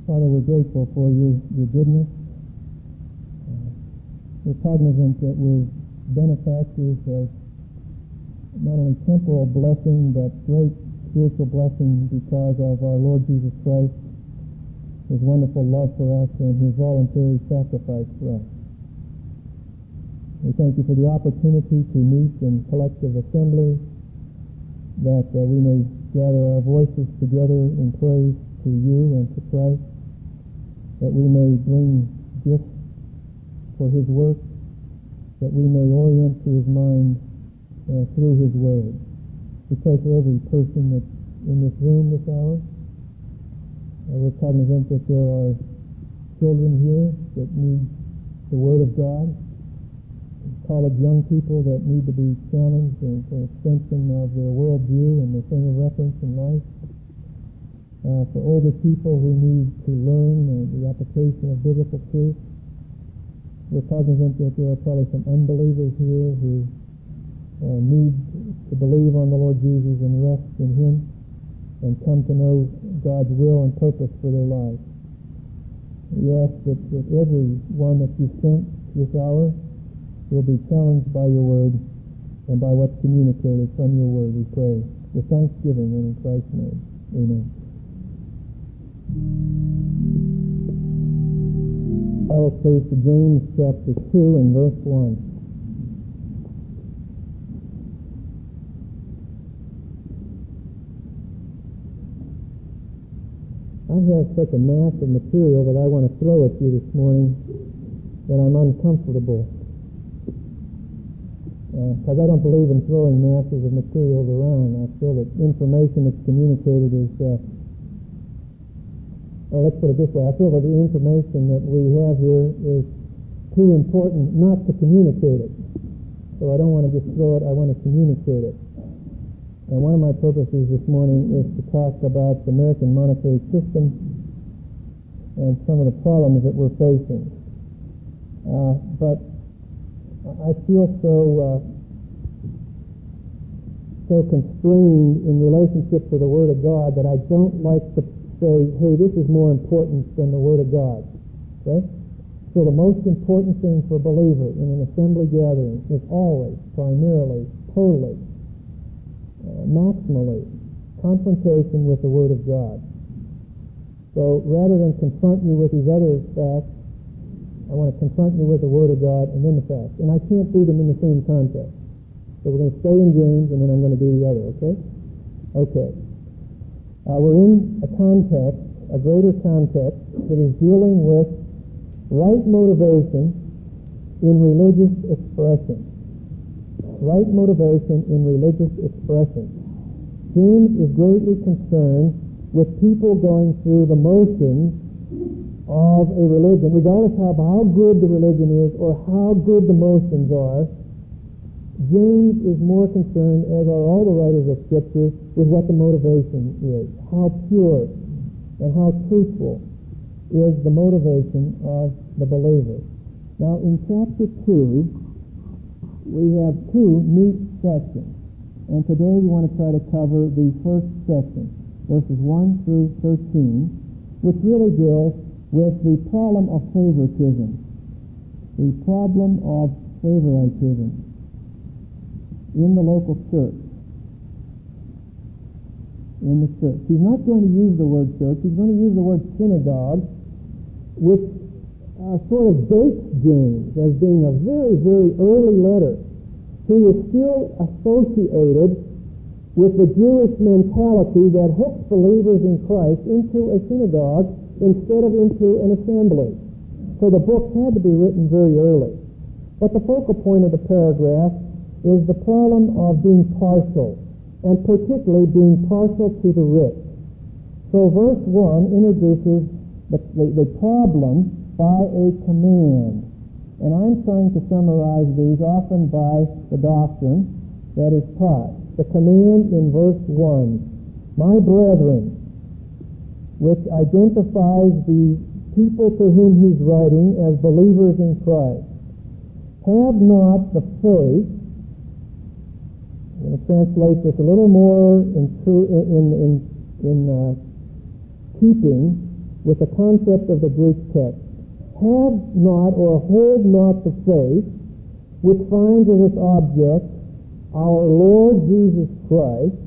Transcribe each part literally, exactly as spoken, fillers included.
Father, we're grateful for your, your goodness. Uh, we're cognizant that we're benefactors of not only temporal blessing, but great spiritual blessing because of our Lord Jesus Christ, his wonderful love for us, and his voluntary sacrifice for us. We thank you for the opportunity to meet in collective assembly, that uh, we may gather our voices together in praise to you and to Christ, that we may bring gifts for his work, that we may orient to his mind uh, through his word. We pray for every person that's in this room this hour. Uh, we're cognizant that there are children here that need the word of God, college young people that need to be challenged and for an extension of their worldview and their frame of reference in life. Uh, for older people who need to learn uh, the application of biblical truth. We're cognizant that there are probably some unbelievers here who uh, need to believe on the Lord Jesus and rest in him and come to know God's will and purpose for their lives. We ask that, that every one that you sent this hour will be challenged by your word and by what's communicated from your word, we pray. With thanksgiving and in Christ's name. Amen. I will please to James chapter two and verse one. I have such a mass of material that I want to throw at you this morning that I'm uncomfortable. Because uh, I don't believe in throwing masses of materials around. I feel that information that's communicated is, uh, well, let's put it this way, I feel that the information that we have here is too important not to communicate it. So I don't want to just throw it, I want to communicate it. And one of my purposes this morning is to talk about the American monetary system and some of the problems that we're facing. Uh, but I feel so uh, so constrained in relationship to the Word of God that I don't like to say, hey, this is more important than the Word of God. Okay? So the most important thing for a believer in an assembly gathering is always, primarily, totally, uh, maximally, confrontation with the Word of God. So rather than confront you with these other facts, I want to confront you with the Word of God and then the facts. And I can't do them in the same context. So we're going to stay in James, and then I'm going to do the other, okay? Okay. Uh, we're in a context, a greater context, that is dealing with right motivation in religious expression. Right motivation in religious expression. James is greatly concerned with people going through the motions of a religion, regardless of how good the religion is or how good the motions are. James is more concerned, as are all the writers of Scripture, with what the motivation is. How pure and how truthful is the motivation of the believer. Now, in chapter two, we have two neat sections. And today we want to try to cover the first section, verses one through thirteen, which really deals with the problem of favoritism. The problem of favoritism in the local church. In the church. He's not going to use the word church. He's going to use the word synagogue, which uh, sort of dates James as being a very, very early letter. He is still associated with the Jewish mentality that hooks believers in Christ into a synagogue instead of into an assembly. So the book had to be written very early. But the focal point of the paragraph is the problem of being partial, and particularly being partial to the rich. So verse one introduces the, the, the problem by a command. And I'm trying to summarize these often by the doctrine that is taught. The command in verse one, my brethren, which identifies the people to whom he's writing as believers in Christ, have not the faith. I'm going to translate this a little more in, in, in, in uh, keeping with the concept of the Greek text. Have not or hold not the faith which finds as its object our Lord Jesus Christ,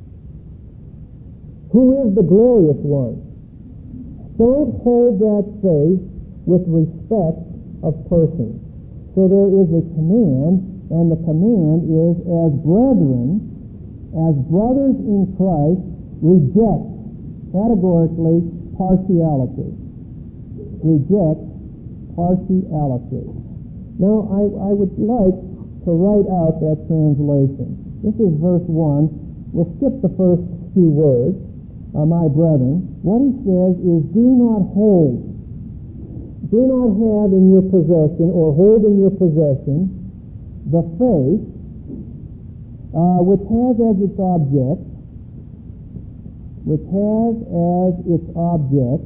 who is the glorious one. Don't hold that faith with respect of persons. So there is a command, and the command is, as brethren, as brothers in Christ, reject categorically partiality. Reject partiality. Now, I, I would like to write out that translation. This is verse one. We'll skip the first few words, uh, my brethren. What he says is, do not hold. Do not have in your possession or hold in your possession the faith uh, which has as its object, which has as its object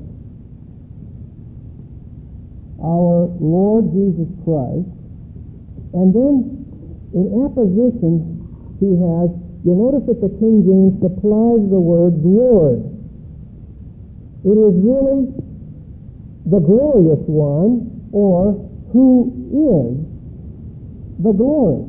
our Lord Jesus Christ. And then in apposition he has, you'll notice that the King James supplies the word Lord. It is really the glorious one, or who is the glory.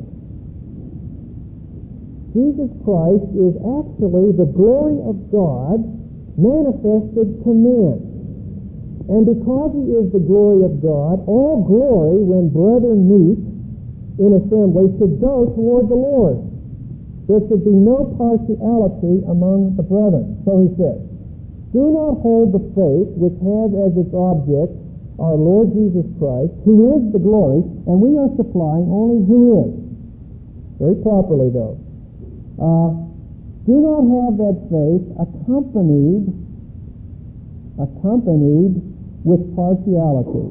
Jesus Christ is actually the glory of God manifested to men. And because he is the glory of God, all glory, when brethren meet in assembly, should go toward the Lord. There should be no partiality among the brethren. So he says, do not hold the faith which has as its object our Lord Jesus Christ, who is the glory, and we are supplying only who is. Very properly, though. Uh, do not have that faith accompanied, accompanied with partiality.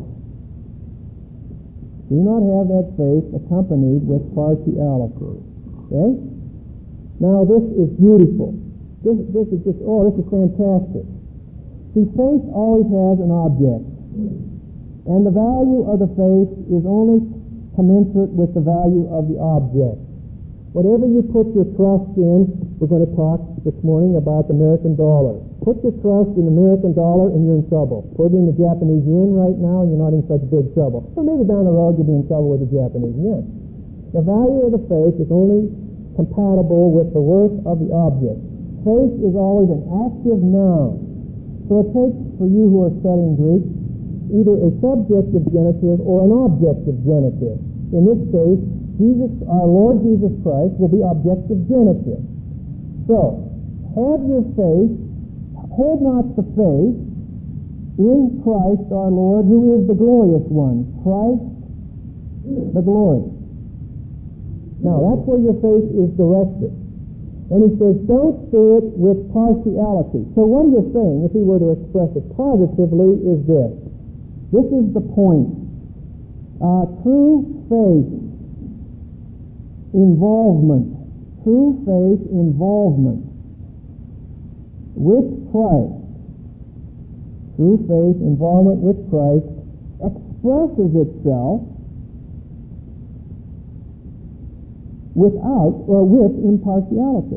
Do not have that faith accompanied with partiality. Okay? Now this is beautiful. This, this is just, oh, this is fantastic. See, faith always has an object. And the value of the faith is only commensurate with the value of the object. Whatever you put your trust in, we're going to talk this morning about the American dollar. Put your trust in the American dollar and you're in trouble. Put it in the Japanese yen right now and you're not in such big trouble. Or maybe down the road you'll be in trouble with the Japanese yen. The value of the faith is only compatible with the worth of the object. Faith is always an active noun. So it takes, for you who are studying Greek, either a subjective genitive or an objective genitive. In this case, Jesus, our Lord Jesus Christ, will be objective genitive. So, have your faith, hold not the faith in Christ our Lord, who is the glorious one. Christ, the glory. Now, that's where your faith is directed. And he says, don't do it with partiality. So what he is saying, if he were to express it positively, is this. This is the point. Uh, true faith involvement, true faith involvement with Christ, true faith involvement with Christ expresses itself without or with impartiality.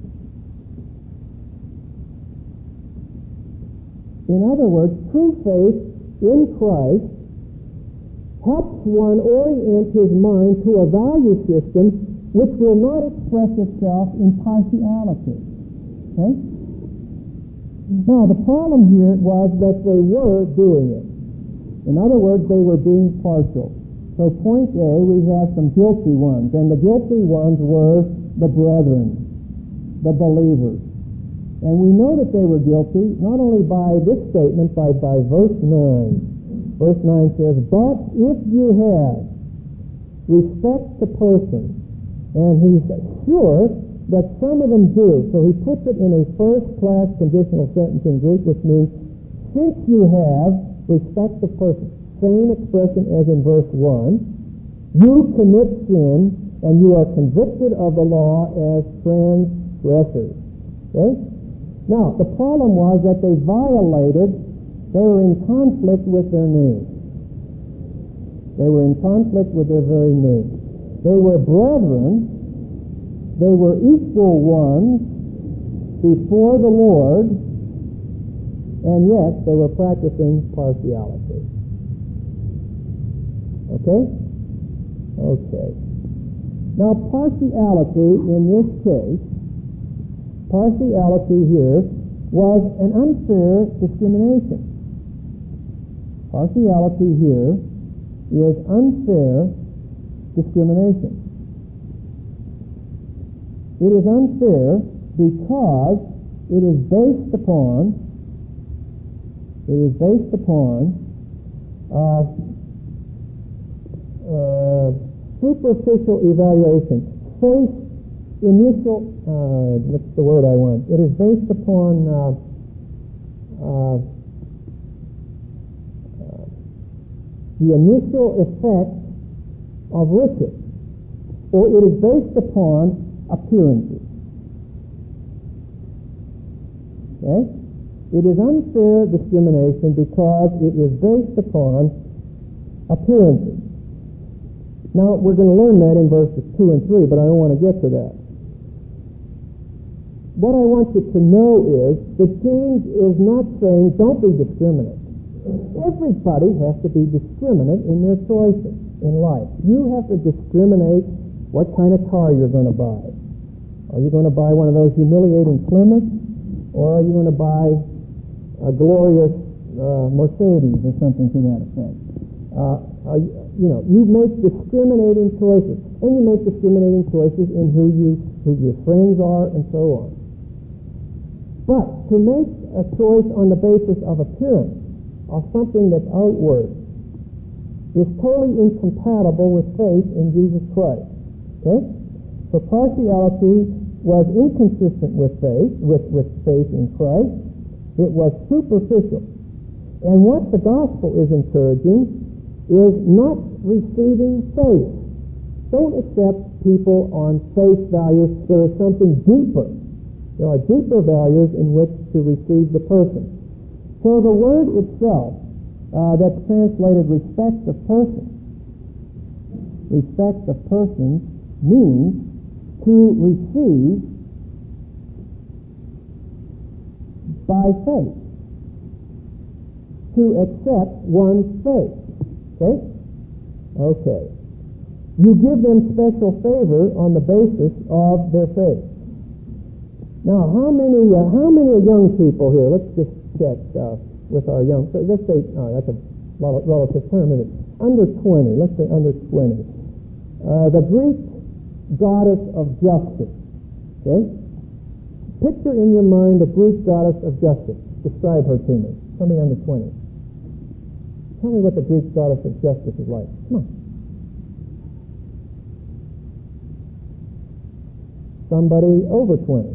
In other words, true faith in Christ helps one orient his mind to a value system which will not express itself in partiality. Okay? Now, the problem here was that they were doing it. In other words, they were being partial. So point A, we have some guilty ones, and the guilty ones were the brethren, the believers. And we know that they were guilty not only by this statement, but by verse nine. Verse nine says, but if you have respect to persons, and he's sure that some of them do, so he puts it in a first-class conditional sentence in Greek, which means, since you have respect to persons, same expression as in verse one, you commit sin, and you are convicted of the law as transgressors. Okay? Now, the problem was that they violated, they were in conflict with their name. They were in conflict with their very name. They were brethren, they were equal ones before the Lord, and yet they were practicing partiality. Okay? Okay. Now, partiality in this case, partiality here was an unfair discrimination. Partiality here is unfair discrimination. It is unfair because it is based upon it is based upon uh, uh, superficial evaluation, faith initial, uh, what's the word I want? It is based upon uh, uh, uh, the initial effect of riches, or it is based upon appearances. Okay? It is unfair discrimination because it is based upon appearances. Now, we're going to learn that in verses two and three, but I don't want to get to that. What I want you to know is that James is not saying don't be discriminate. Everybody has to be discriminate in their choices in life. You have to discriminate what kind of car you're going to buy. Are you going to buy one of those humiliating Plymouths, or are you going to buy a glorious uh, Mercedes or something to that effect? Uh, are you, you know, you make discriminating choices, and you make discriminating choices in who you who your friends are and so on. But to make a choice on the basis of appearance, of something that's outward, is totally incompatible with faith in Jesus Christ. Okay? So partiality was inconsistent with faith, with, with faith in Christ. It was superficial. And what the gospel is encouraging is not receiving faith. Don't accept people on face value. There is something deeper. There are deeper values in which to receive the person. So the word itself, uh, that's translated respect of person, respect of person means to receive by faith, to accept one's faith. Okay? Okay. You give them special favor on the basis of their faith. Now, how many uh, how many young people here? Let's just check uh, with our young. So let's say, oh, that's a relative term, isn't it? Under twenty. Let's say under twenty. Uh, the Greek goddess of justice. Okay. Picture in your mind the Greek goddess of justice. Describe her to me. Somebody under twenty. Tell me what the Greek goddess of justice is like. Come on. Somebody over twenty.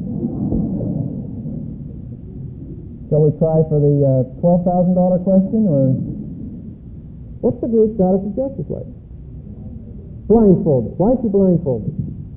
Shall we try for the uh, twelve thousand dollars question, or what's the Greek goddess of justice like? Blindfolded. Why is she blindfolded?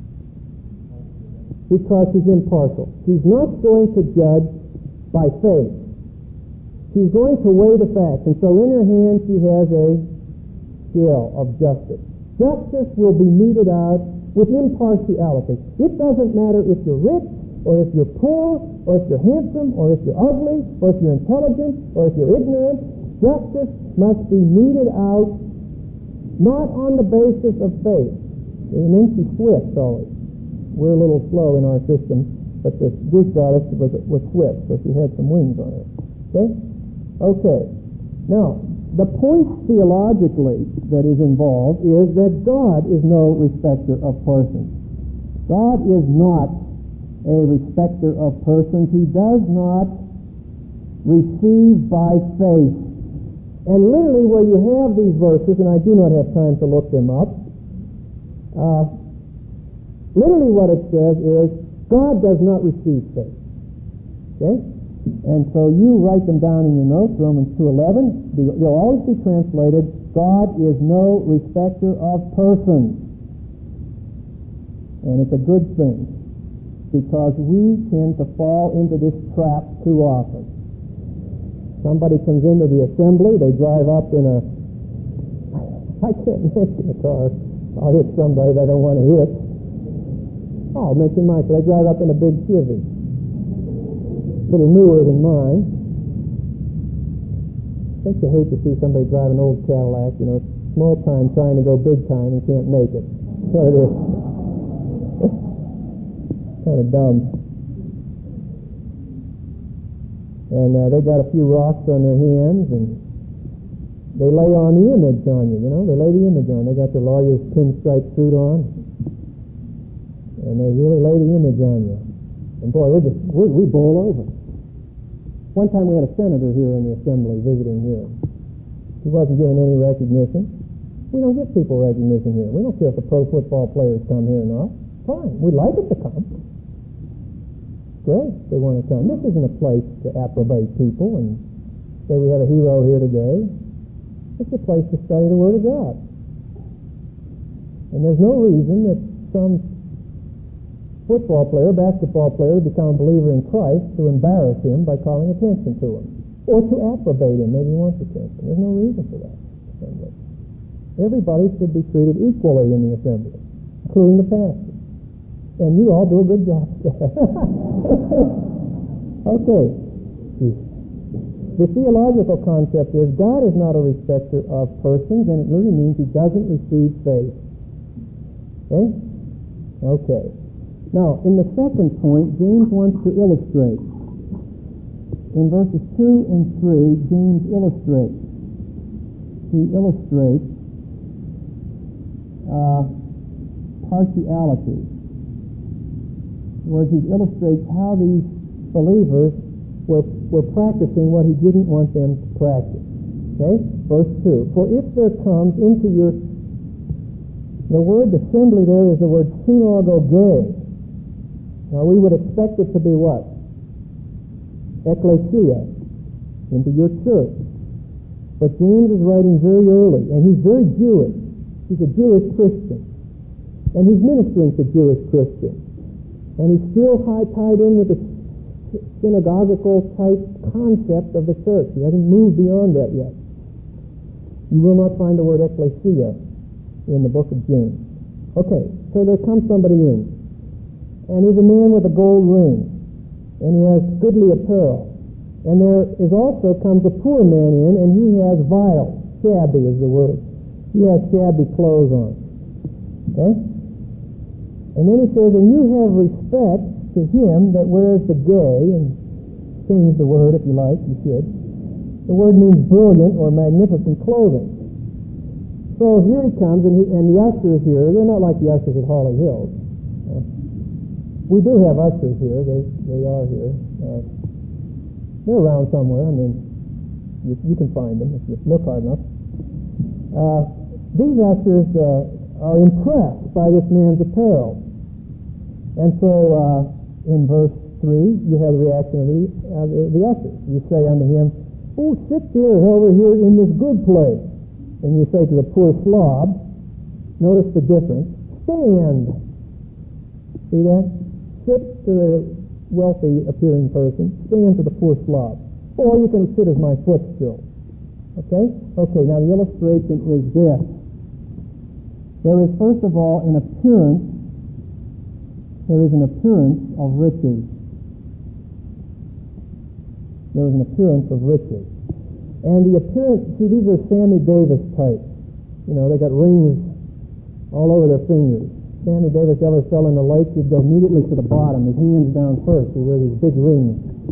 Because she's impartial. She's not going to judge by faith. She's going to weigh the facts, and so in her hand she has a scale of justice. Justice will be meted out with impartiality. It doesn't matter if you're rich, or if you're poor, or if you're handsome, or if you're ugly, or if you're intelligent, or if you're ignorant. Justice must be meted out not on the basis of faith. And then she's swift always. We're a little slow in our system, but the Greek goddess was, was swift, so she had some wings on her. Okay? Okay. Now, the point theologically that is involved is that God is no respecter of persons. God is not a respecter of persons. He does not receive by faith. And literally where you have these verses, and I do not have time to look them up, uh, literally what it says is, God does not receive faith. Okay? And so you write them down in your notes, Romans two eleven. They'll always be translated, God is no respecter of persons. And it's a good thing, because we tend to fall into this trap too often. Somebody comes into the assembly, they drive up in a, I can't mention the car, I'll hit somebody that I don't want to hit. I'll mention mine, so they drive up in a big Chevy, a little newer than mine, Don't you hate to see somebody drive an old Cadillac, you know, small time trying to go big time and can't make it? So it is. Kind of dumb. And uh, they got a few rocks on their hands, and they lay on the image on you, you know. They lay the image on. They got their lawyer's pinstripe suit on, and they really lay the image on you. And boy, we just we, we bowl over. One time we had a senator here in the assembly visiting here. He wasn't given any recognition. We don't give people recognition here. We don't care if the pro football players come here or not. Fine. We'd like them to come. Great. They want to come. This isn't a place to approbate people and say we have a hero here today. It's a place to study the Word of God. And there's no reason that some football player, basketball player, become a believer in Christ to embarrass him by calling attention to him, or to approbate him. Maybe he wants attention. There's no reason for that. Assembly. Everybody should be treated equally in the assembly, including the pastor. And you all do a good job. Okay. The theological concept is God is not a respecter of persons, and it literally means he doesn't receive faith. Okay? Okay. Now, in the second point, James wants to illustrate. In verses two and three, James illustrates. He illustrates uh, partiality. Where he illustrates how these believers were, were practicing what he didn't want them to practice. Okay? Verse two. For if there comes into your... The word assembly there is the word synagogue. Now we would expect it to be what? Ecclesia, into your church. But James is writing very early, and he's very Jewish. He's a Jewish Christian. And he's ministering to Jewish Christians. And he's still high tied in with the synagogical type concept of the church. He hasn't moved beyond that yet. You will not find the word ecclesia in the book of James. Okay, so there comes somebody in. And he's a man with a gold ring. And he has goodly apparel. And there is also comes a poor man in, and he has vile, shabby is the word. He has shabby clothes on. Okay? And then he says, and you have respect to him that wears the gay, and change the word if you like, you should. The word means brilliant or magnificent clothing. So here he comes, and, he, and the ushers here, they're not like the ushers at Holly Hills. Uh, we do have ushers here. They they are here. Uh, they're around somewhere. I mean, you, you can find them if you look hard enough. Uh, these ushers uh, are impressed by this man's apparel. And so uh, in verse three, you have the reaction of the, uh, the, the ushers. You say unto him, oh, sit here over here in this good place. And you say to the poor slob, notice the difference, stand. See that? Sit to the wealthy appearing person, stand to the poor slob. Or you can sit as my footstool. Okay? Okay, now the illustration is this. There is first of all an appearance, there is an appearance of riches. There is an appearance of riches. And the appearance, see, these are Sammy Davis types. You know, they got rings all over their fingers. Sammy Davis ever fell in the lake, he'd go immediately to the bottom, his hands down first. He'd wear these big rings.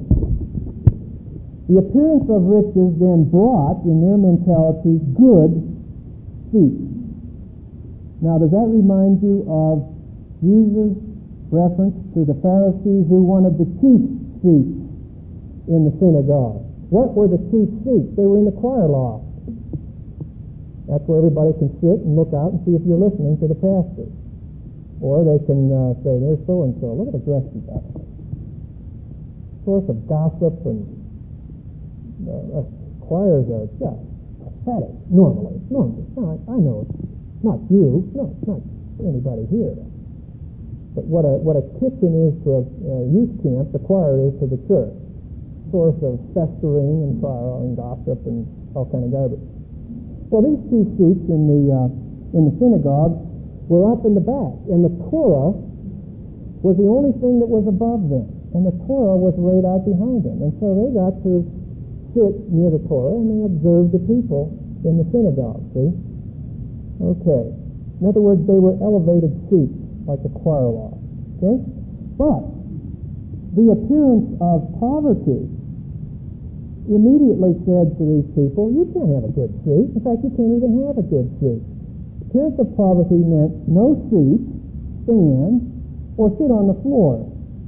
The appearance of riches then brought, in their mentality, good speech. Now, does that remind you of Jesus' reference to the Pharisees who wanted the chief seats in the synagogue? What were the chief seats? They were in the choir loft. That's where everybody can sit and look out and see if you're listening to the pastor. Or they can uh, say, there's so-and-so. Look at the dress he got. Source of gossip, and uh, choirs are just pathetic, normally. Normally. No, I, I know it's not you. No, it's not anybody here. But what a, what a kitchen is to a uh, youth camp, the choir is to the church. Source of festering and sorrow and gossip and all kind of garbage. Well, these two seats in the uh, in the synagogue were up in the back, and the Torah was the only thing that was above them, and the Torah was right out behind them, and so they got to sit near the Torah and they observed the people in the synagogue, see? Okay. In other words, they were elevated seats, like the choir loft, okay? But the appearance of poverty immediately said to these people, you can't have a good seat. In fact, you can't even have a good seat. Appearance of poverty meant no seat, stand, or sit on the floor.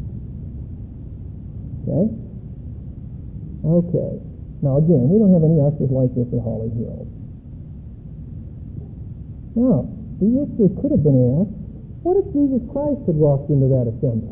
Okay? Okay. Now again, we don't have any ushers like this at Holly Hill. Now, the issue could have been asked, what if Jesus Christ had walked into that assembly?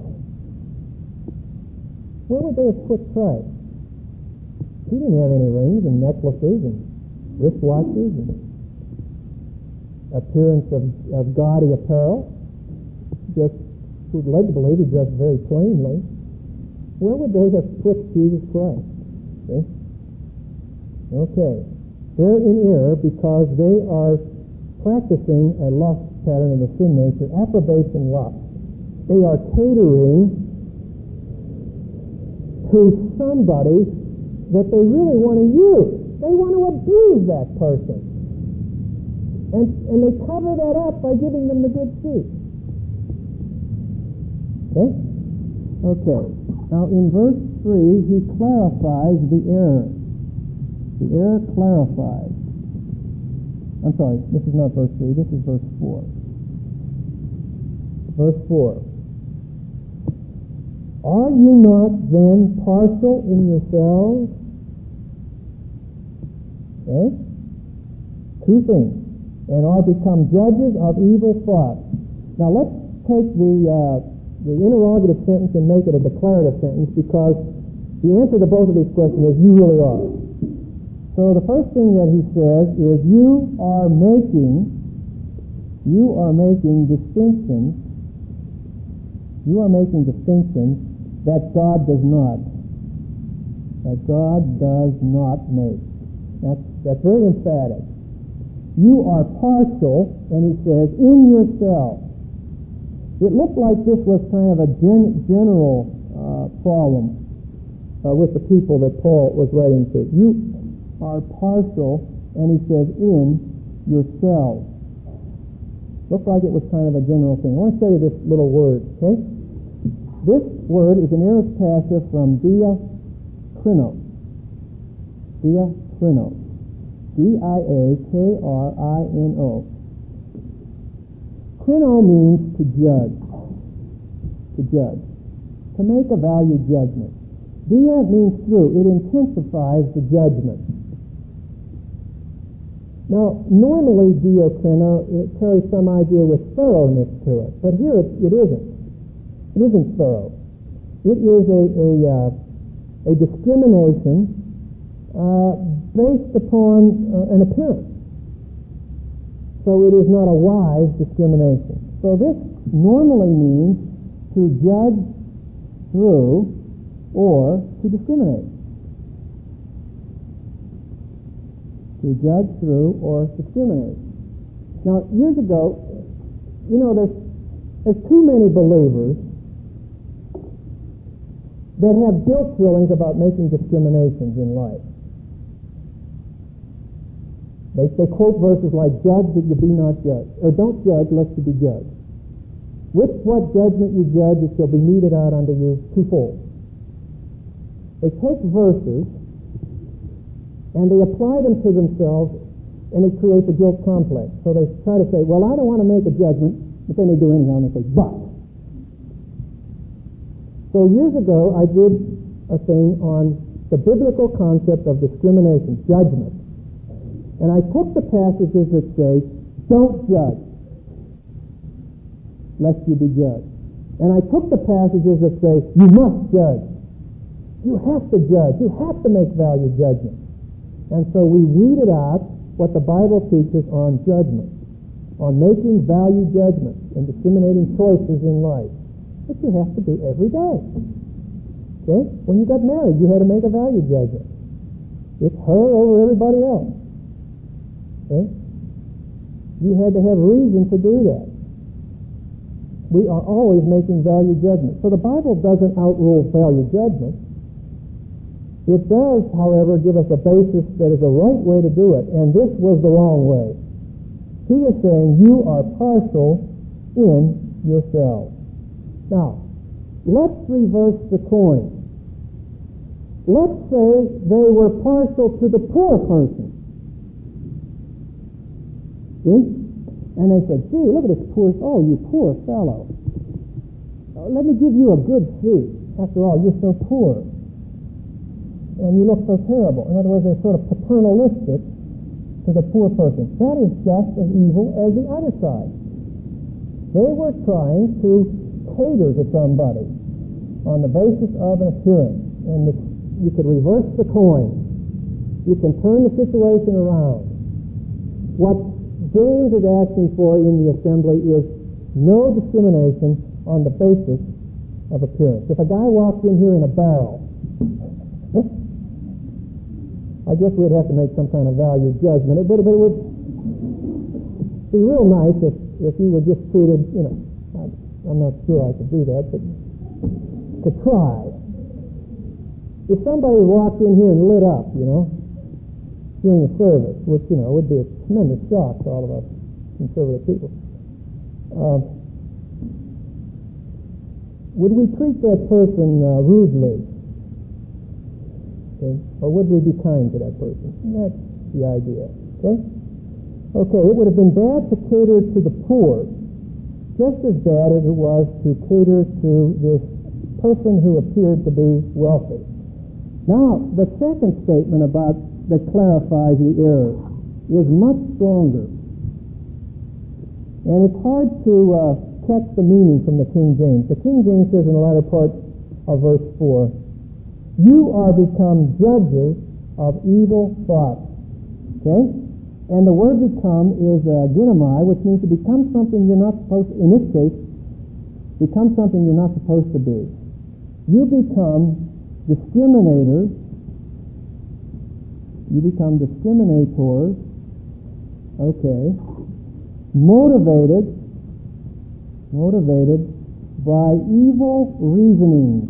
Where would they have put Christ? He didn't have any rings and necklaces and wristwatches and appearance of, of gaudy apparel. Just, we'd like to believe he dressed very plainly. Where would they have put Jesus Christ? See? Okay. They're in error because they are practicing a lust pattern of the sin nature, approbation lust. They are catering to somebody that they really want to use. They want to abuse that person. And, and they cover that up by giving them the good seat. Okay? Okay. Now in verse three, he clarifies the error. The error clarifies. I'm sorry, this is not verse three, this is verse four. Verse four. Are you not then partial in yourselves? Okay? Two things. And are become judges of evil thoughts. Now let's take the uh, the interrogative sentence and make it a declarative sentence, because the answer to both of these questions is you really are. So the first thing that he says is you are making you are making distinctions you are making distinctions that God does not. That God does not make. That's, that's very emphatic. You are partial, and he says, in yourself. It looked like this was kind of a gen- general uh, problem uh, with the people that Paul was writing to. You are partial, and he says, in yourselves. Looked like it was kind of a general thing. I want to show you this little word, okay? This word is an aorist passive from diakrino. Diakrino. D I A K R I N O. Krino means to judge. To judge. To make a value judgment. Dia means through. It intensifies the judgment. Now, normally diakrino, it carries some idea with thoroughness to it, but here it, it isn't. It isn't thorough. It is a, a, uh, a discrimination uh, based upon uh, an appearance. So it is not a wise discrimination. So this normally means to judge through or to discriminate. To judge through or discriminate. Now, years ago, you know, there's, there's too many believers that have guilt feelings about making discriminations in life. They, they quote verses like, judge that you be not judged, or don't judge lest you be judged. With what judgment you judge, it shall be meted out unto you twofold. They take verses and they apply them to themselves, and it creates a guilt complex. So they try to say, well, I don't want to make a judgment, but then they do anyhow, and they say, but. So years ago, I did a thing on the biblical concept of discrimination, judgment. And I took the passages that say, don't judge, lest you be judged. And I took the passages that say, you must judge. You have to judge. You have to make value judgment. And so we weeded out what the Bible teaches on judgment, on making value judgments and discriminating choices in life, which you have to do every day. Okay? When you got married, you had to make a value judgment. It's her over everybody else. Okay? You had to have reason to do that. We are always making value judgments. So the Bible doesn't outrule value judgment. It does, however, give us a basis that is the right way to do it, and this was the wrong way. He is saying you are partial in yourselves. Now, let's reverse the coin. Let's say they were partial to the poor person. See? And they said, gee, look at this poor, oh, you poor fellow. Oh, let me give you a good seat. After all, you're so poor. And you look so terrible. In other words, they're sort of paternalistic to the poor person. That is just as evil as the other side. They were trying to cater to somebody on the basis of an appearance. And the, you could reverse the coin. You can turn the situation around. What James is asking for in the assembly is no discrimination on the basis of appearance. If a guy walked in here in a barrel, I guess we'd have to make some kind of value judgment. But, but it would be real nice if, if you were just treated, you know, I, I'm not sure I could do that, but to try. If somebody walked in here and lit up, you know, during the service, which, you know, would be a tremendous shock to all of us conservative people, uh, would we treat that person uh, rudely? Okay? Or would we be kind to that person? That's the idea. Okay? Okay, it would have been bad to cater to the poor, just as bad as it was to cater to this person who appeared to be wealthy. Now, the second statement about that clarifies the error is much stronger. And it's hard to uh, catch the meaning from the King James. The King James says in the latter part of verse four, you are become judges of evil thoughts. Okay? And the word become is uh, ginomai, which means to become something you're not supposed to, in this case, become something you're not supposed to be. You become discriminators. You become discriminators. Okay. Motivated, motivated by evil reasoning.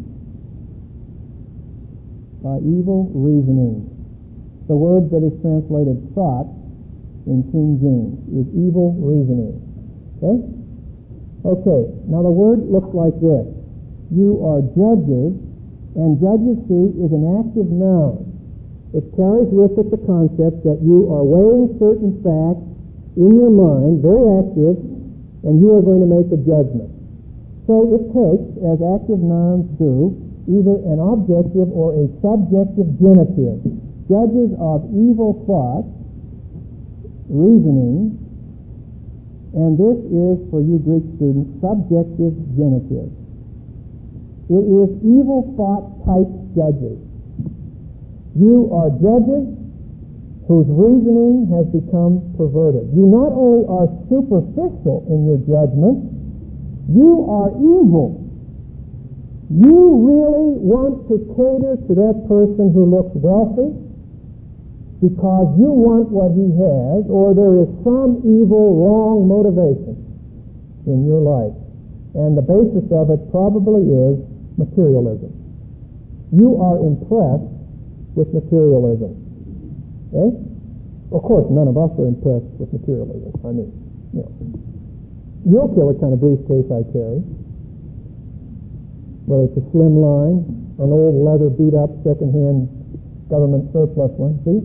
By evil reasoning. The word that is translated thought in King James is evil reasoning. Okay? Okay, now the word looks like this. You are judges, and judges, see, is an active noun. It carries with it the concept that you are weighing certain facts in your mind, very active, and you are going to make a judgment. So it takes, as active nouns do, either an objective or a subjective genitive. Judges of evil thoughts, reasoning, and this is, for you Greek students, subjective genitive. It is evil thought type judges. You are judges whose reasoning has become perverted. You not only are superficial in your judgment, you are evil. You really want to cater to that person who looks wealthy because you want what he has, or there is some evil, wrong motivation in your life. And the basis of it probably is materialism. You are impressed with materialism. Okay? Of course, none of us are impressed with materialism. I mean, you know, you'll kill what kind of briefcase I carry. Whether it's a slim line, an old leather beat-up second-hand government surplus one. See?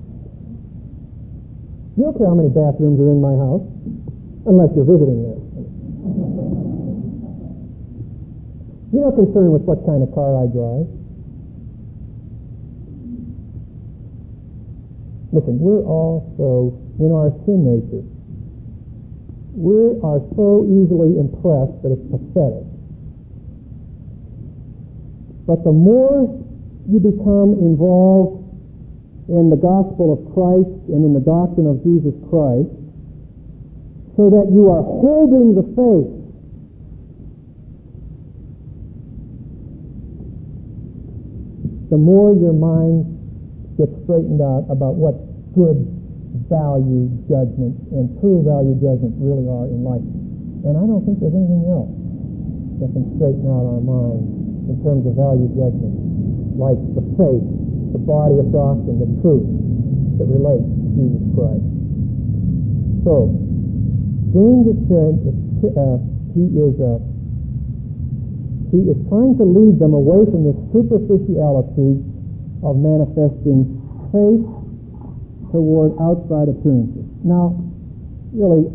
You don't care how many bathrooms are in my house, unless you're visiting there. You're not concerned with what kind of car I drive. Listen, we're all so, in our sin nature, we are so easily impressed that it's pathetic. But the more you become involved in the gospel of Christ and in the doctrine of Jesus Christ, so that you are holding the faith, the more your mind gets straightened out about what good value judgment and true value judgment really are in life. And I don't think there's anything else that can straighten out our minds in terms of value judgment like the faith the body of doctrine, the truth that relates to Jesus Christ. So, James is saying, uh, he is uh, he is trying to lead them away from the superficiality of manifesting faith toward outside appearances. Now, really,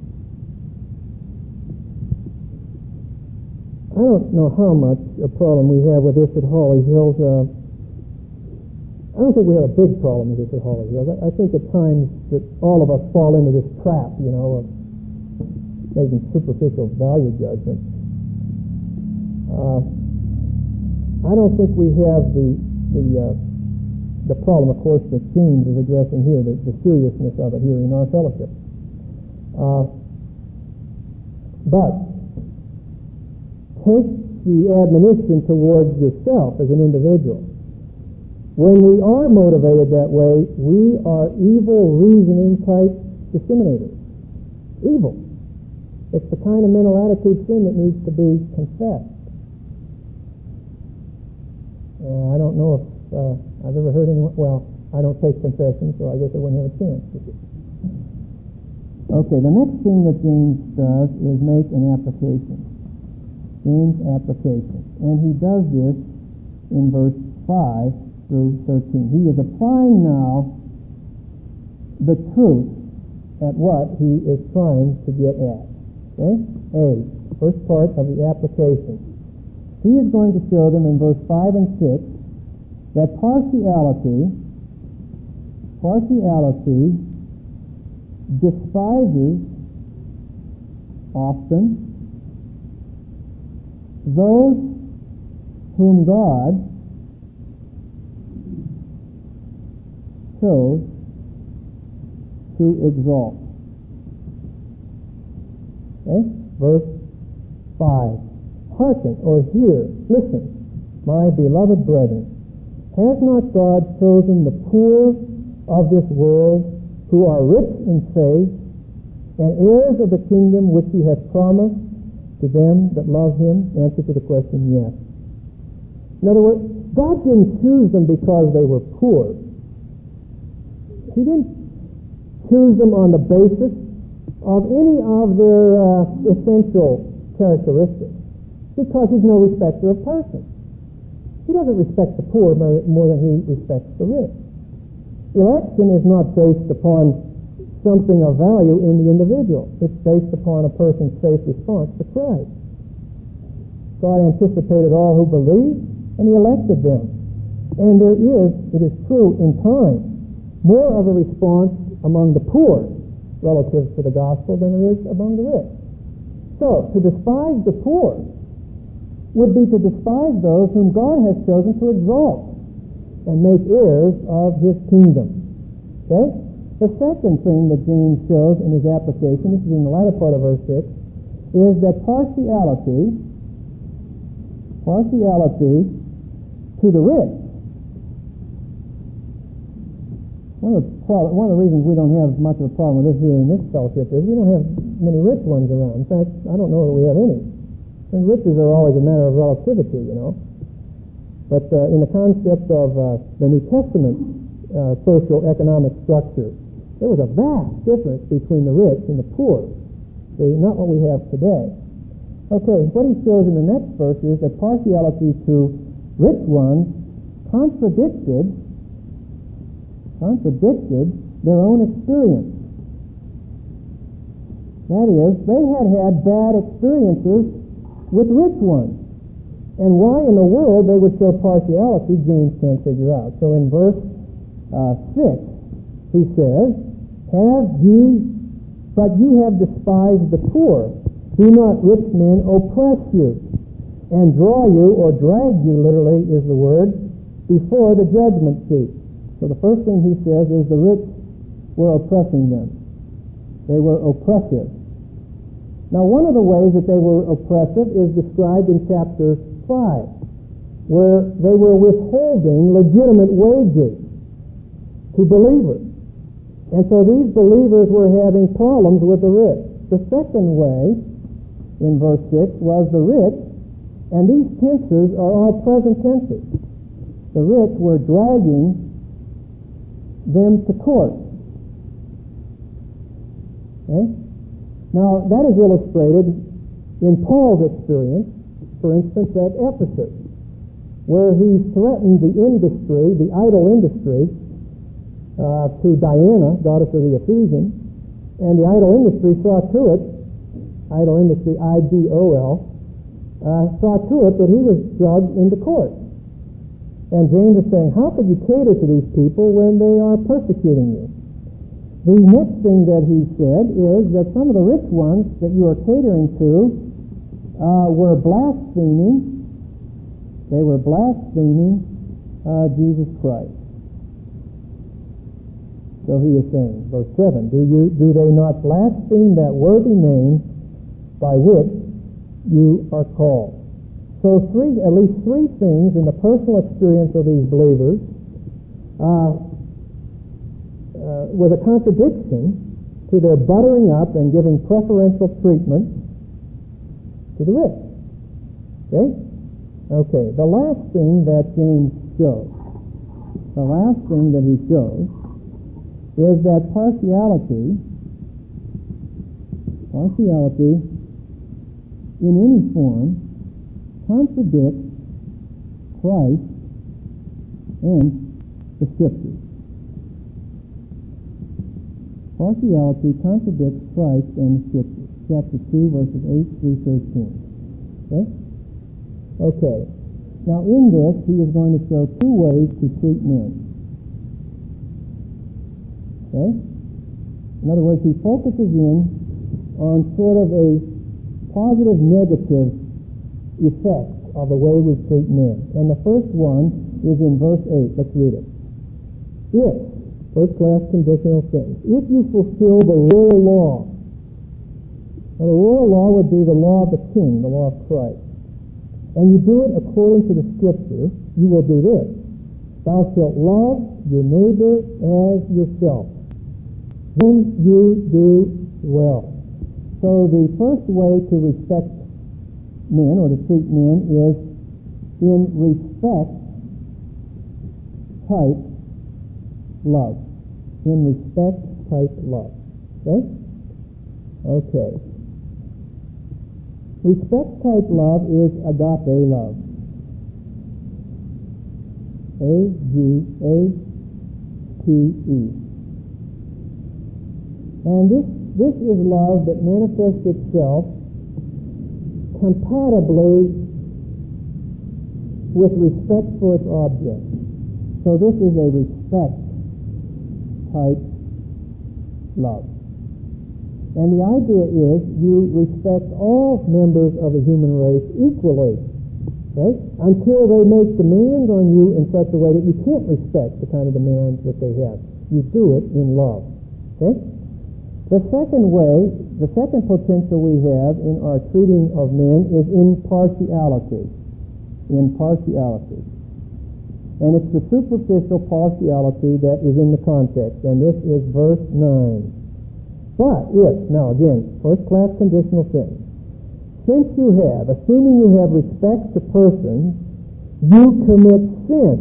I don't know how much a problem we have with this at Holly Hills. Uh, I don't think we have a big problem with this at Holly Hills. I, I think at times that all of us fall into this trap, you know, of making superficial value judgments. Uh, I don't think we have the the uh, the problem, of course, that James is addressing here, the, the seriousness of it here in our fellowship. Uh, but take the admonition towards yourself as an individual. When we are motivated that way, we are evil reasoning type discriminators. Evil. It's the kind of mental attitude sin that needs to be confessed. Uh, I don't know if uh, I've ever heard anyone, well, I don't take confession, so I guess I wouldn't have a chance. Okay, the next thing that James does is make an application. James application. And he does this in verse five through thirteen. He is applying now the truth at what he is trying to get at. Okay? A, first part of the application. He is going to show them in verse five and six that partiality, partiality despises often those whom God chose to exalt. Okay? Verse five. Hearken, or hear, listen, my beloved brethren, has not God chosen the poor of this world, who are rich in faith, and heirs of the kingdom which he hath promised to them that love him? Answer to the question, yes. In other words, God didn't choose them because they were poor. He didn't choose them on the basis of any of their uh, essential characteristics, because he's no respecter of persons. He doesn't respect the poor more than he respects the rich. Election is not based upon something of value in the individual. It's based upon a person's faith response to Christ. God anticipated all who believe, and he elected them. And there is, it is true, in time, more of a response among the poor relative to the gospel than there is among the rich. So, to despise the poor would be to despise those whom God has chosen to exalt and make heirs of his kingdom. Okay? The second thing that James shows in his application, this is in the latter part of verse six, is that partiality, partiality to the rich. One of, the pro- one of the reasons we don't have much of a problem with this here in this fellowship is we don't have many rich ones around. In fact, I don't know that we have any. And riches are always a matter of relativity, you know. But uh, in the concept of uh, the New Testament uh, social economic structure, there was a vast difference between the rich and the poor. See, not what we have today. Okay, what he shows in the next verse is that partiality to rich ones contradicted, contradicted their own experience. That is, they had had bad experiences with rich ones. And why in the world they would show partiality, James can't figure out. So in verse uh, six, he says, Have ye, but ye have despised the poor. Do not rich men oppress you, and draw you, or drag you, literally is the word, before the judgment seat. So the first thing he says is the rich were oppressing them. They were oppressive. Now, one of the ways that they were oppressive is described in chapter five, where they were withholding legitimate wages to believers. And so these believers were having problems with the rich. The second way, in verse six, was the rich, and these tenses are all present tenses. the rich were dragging them to court. Okay? Now, that is illustrated in Paul's experience, for instance, at Ephesus, where he threatened the industry, the idol industry, uh, to Diana, goddess of the Ephesians, and the idol industry saw to it, idol industry, I D O L, uh, saw to it that he was dragged into court. And James is saying, how could you cater to these people when they are persecuting you? The next thing that he said is that some of the rich ones that you are catering to uh, were blaspheming. They were blaspheming uh, Jesus Christ. So he is saying, verse seven, do you do they not blaspheme that worthy name by which you are called? So three, at least three things in the personal experience of these believers uh, Uh, was a contradiction to their buttering up and giving preferential treatment to the rich. Okay? Okay, the last thing that James shows, the last thing that he shows is that partiality, partiality in any form contradicts Christ and the Scriptures. Partiality contradicts Christ and the Scriptures. Chapter two, verses eight through thirteen. Okay? Okay. Now in this, he is going to show two ways to treat men. Okay? In other words, he focuses in on sort of a positive, negative effect of the way we treat men. And the first one is in verse eight. Let's read it. If First-class conditional sentence. If you fulfill the royal law, now the royal law would be the law of the king, the law of Christ, and you do it according to the Scripture, you will do this. Thou shalt love your neighbor as yourself. Then you do well. So the first way to respect men, or to treat men, is in respect type love. In respect type love. Okay? Okay. Respect type love is agape love. A G A P E. And this, this is love that manifests itself compatibly with respect for its object. So this is a respect type love. And the idea is you respect all members of the human race equally, okay, until they make demands on you in such a way that you can't respect the kind of demands that they have. You do it in love. Okay? The second way, the second potential we have in our treating of men is impartiality. Impartiality. And it's the superficial partiality that is in the context, and this is verse nine. But if, now again, first-class conditional sentence, since you have, assuming you have respect to persons, you commit sin,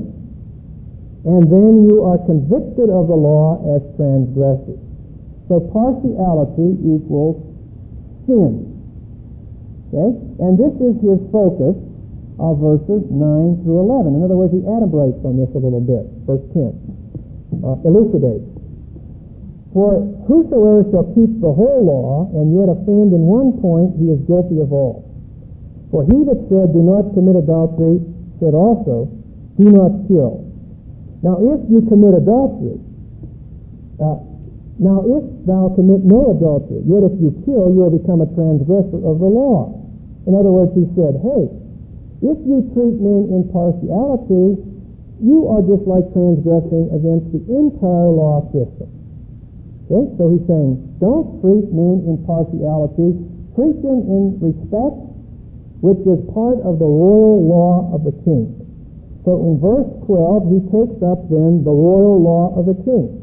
and then you are convicted of the law as transgressors. So partiality equals sin. Okay? And this is his focus of verses nine through eleven. In other words, he elaborates on this a little bit. Verse ten. Uh, elucidates. For whosoever shall keep the whole law and yet offend in one point, he is guilty of all. For he that said, do not commit adultery, said also, do not kill. Now if you commit adultery, uh, now if thou commit no adultery, yet if you kill, you will become a transgressor of the law. In other words, he said, hey, if you treat men in partiality, you are just like transgressing against the entire law system. Okay? So he's saying, don't treat men in partiality. Treat them in respect, which is part of the royal law of the king. So in verse twelve, he takes up then the royal law of the king.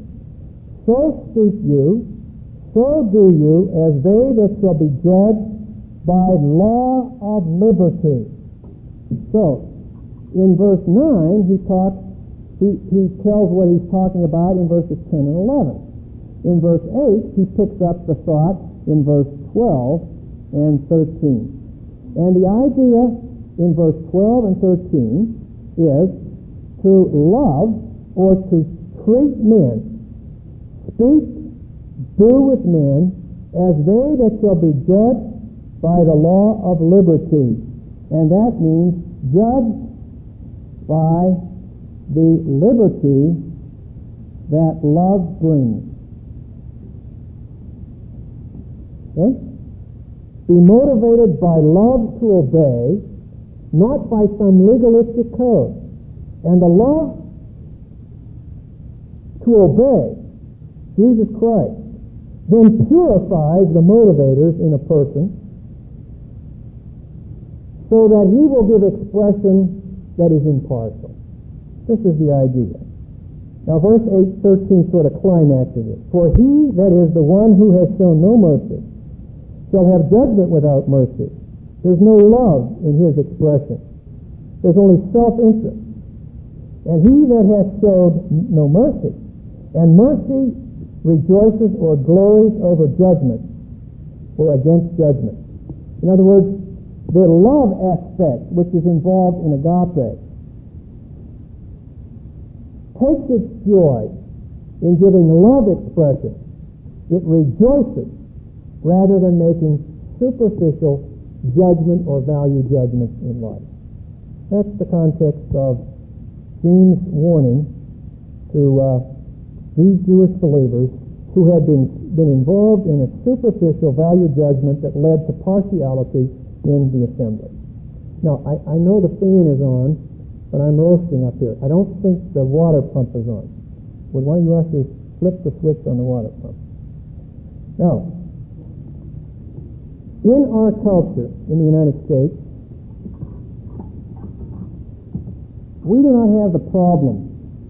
So speak you, so do you, as they that shall be judged by law of liberty. So, In verse nine, he talks, he, he tells what he's talking about in verses ten and eleven. In verse eight, he picks up the thought in verse twelve and thirteen. And the idea in verse twelve and thirteen is to love or to treat men, speak, do with men as they that shall be judged by the law of liberty. And that means judged by the liberty that love brings. Okay? Be motivated by love to obey, not by some legalistic code. And the love to obey Jesus Christ then purifies the motivators in a person so that he will give expression that is impartial. This is the idea. Now verse eight thirteen sort of climaxes it. For he, that is the one who has shown no mercy, shall have judgment without mercy. There's no love in his expression. There's only self-interest. And he that hath showed no mercy, and mercy rejoices or glories over judgment or against judgment. In other words, the love aspect which is involved in agape takes its joy in giving love expression. It rejoices rather than making superficial judgment or value judgments in life. That's the context of James' warning to uh, these Jewish believers who had been, been involved in a superficial value judgment that led to partiality in the assembly. Now, I, I know the fan is on, but I'm roasting up here. I don't think the water pump is on. Would one of you actually flip the switch on the water pump? Now, in our culture in the United States, we do not have the problem,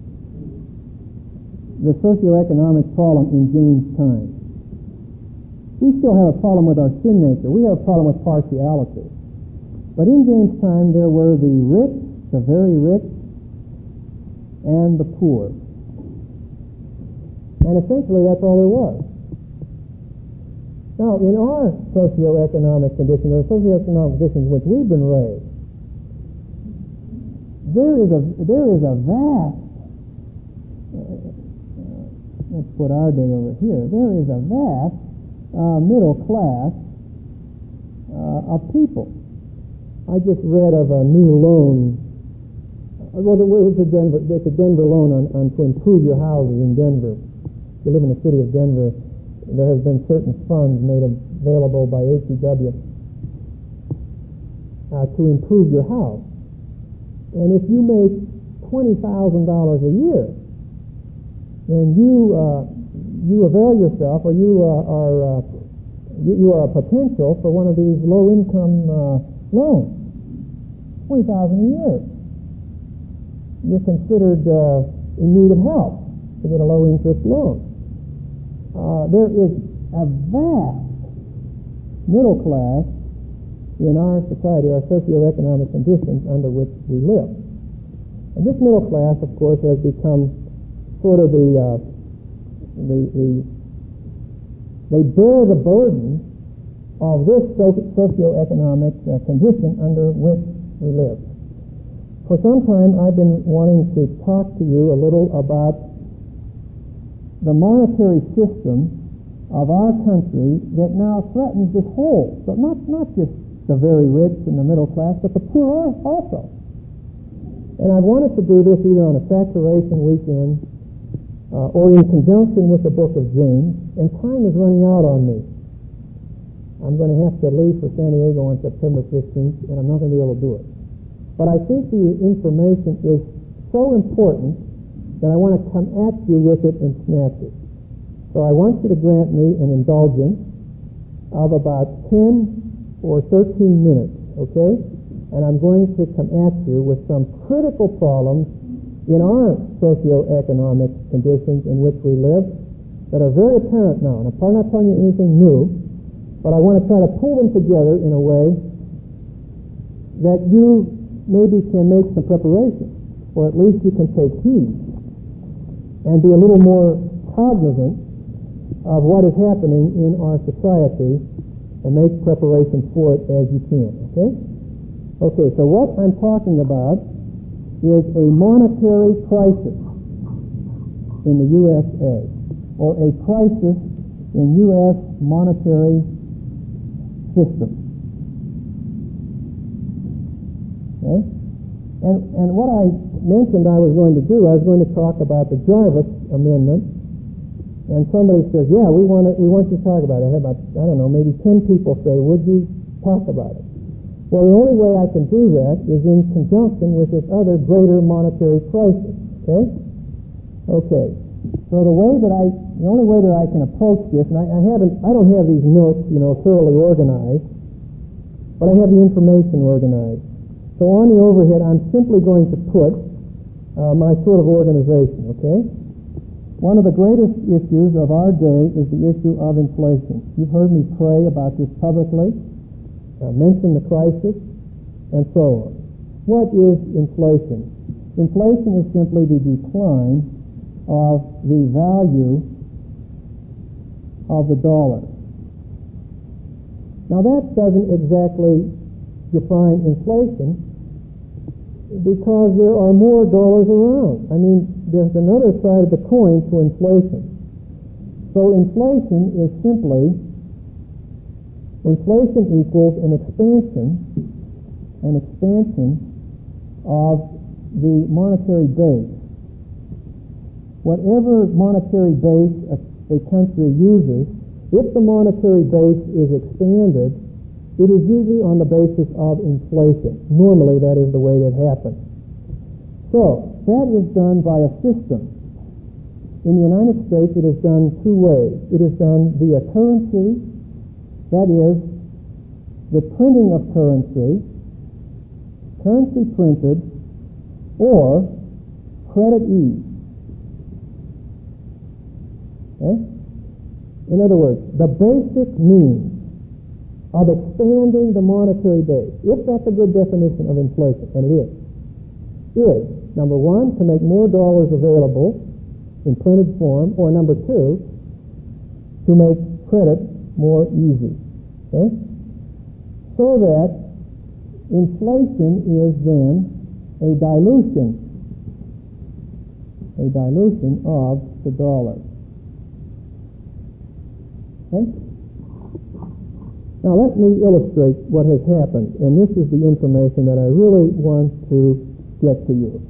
the socioeconomic problem in James' time. We still have a problem with our sin nature. We have a problem with partiality. But in James' time, there were the rich, the very rich, and the poor. And essentially, that's all there was. Now, in our socioeconomic conditions, or socioeconomic conditions in which we've been raised, there is a there is a vast. Uh, let's put our day over here. There is a vast uh, middle class uh, of people. I just read of a new loan. Well, it was a Denver. It's a Denver loan on, on to improve your houses in Denver. If you live in the city of Denver, there has been certain funds made available by H E W uh, to improve your house. And if you make twenty thousand dollars a year, and you uh, you avail yourself, or you uh, are uh, you, you are a potential for one of these low-income uh, loans, twenty thousand dollars a year, you're considered uh, in need of help to get a low-interest loan. Uh, there is a vast middle class in our society, our socioeconomic conditions under which we live. And this middle class, of course, has become sort of the, uh, the, the they bear the burden of this socioeconomic uh, condition under which we live. For some time, I've been wanting to talk to you a little about the monetary system of our country that now threatens this whole, but not, not just the very rich and the middle class, but the poor also. And I wanted to do this either on a saturation weekend uh, or in conjunction with the book of James, and time is running out on me. I'm going to have to leave for San Diego on September fifteenth, and I'm not going to be able to do it. But I think the information is so important that I want to come at you with it in snatches. So I want you to grant me an indulgence of about ten or thirteen minutes, okay? And I'm going to come at you with some critical problems in our socioeconomic conditions in which we live that are very apparent now. And I'm probably not telling you anything new, but I want to try to pull them together in a way that you maybe can make some preparation, or at least you can take heed and be a little more cognizant of what is happening in our society and make preparation for it as you can, okay? Okay, so what I'm talking about is a monetary crisis in the U S A, or a crisis in U S monetary system. Okay? And, and what I mentioned I was going to do, I was going to talk about the Jarvis Amendment, and somebody says, yeah, we want to, we want you to talk about it. I have about, I don't know, maybe ten people say, would you talk about it? Well, the only way I can do that is in conjunction with this other greater monetary crisis, okay? Okay, so the way that I, the only way that I can approach this, and I, I haven't, I don't have these notes, you know, thoroughly organized, but I have the information organized. So on the overhead, I'm simply going to put uh, my sort of organization, okay? One of the greatest issues of our day is the issue of inflation. You've heard me pray about this publicly, uh, mention the crisis, and so on. What is inflation? Inflation is simply the decline of the value of the dollar. Now that doesn't exactly define inflation, because there are more dollars around. I mean, there's another side of the coin to inflation. So inflation is simply, inflation equals an expansion, an expansion of the monetary base. Whatever monetary base a, a country uses, if the monetary base is expanded, it is usually on the basis of inflation. Normally, that is the way that happens. So, that is done by a system. In the United States, it is done two ways. It is done via currency, that is, the printing of currency, currency printed, or credit ease. Okay? In other words, the basic means of expanding the monetary base, if that's a good definition of inflation, and it is, is, number one, to make more dollars available in printed form, or number two, to make credit more easy. Okay? So that inflation is then a dilution, a dilution of the dollar. Okay? Now let me illustrate what has happened, and this is the information that I really want to get to you.